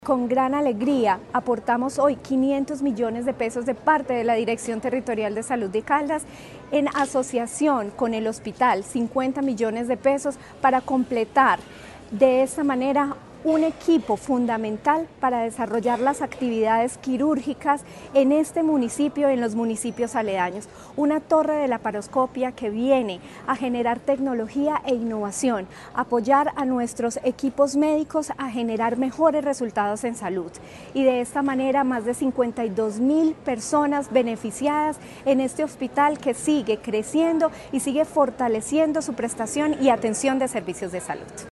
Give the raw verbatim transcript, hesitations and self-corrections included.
Con gran alegría aportamos hoy quinientos millones de pesos de parte de la Dirección Territorial de Salud de Caldas en asociación con el hospital, cincuenta millones de pesos para completar de esta manera un equipo fundamental para desarrollar las actividades quirúrgicas en este municipio y en los municipios aledaños. Una torre de laparoscopia que viene a generar tecnología e innovación, apoyar a nuestros equipos médicos a generar mejores resultados en salud. Y de esta manera más de cincuenta y dos mil personas beneficiadas en este hospital que sigue creciendo y sigue fortaleciendo su prestación y atención de servicios de salud.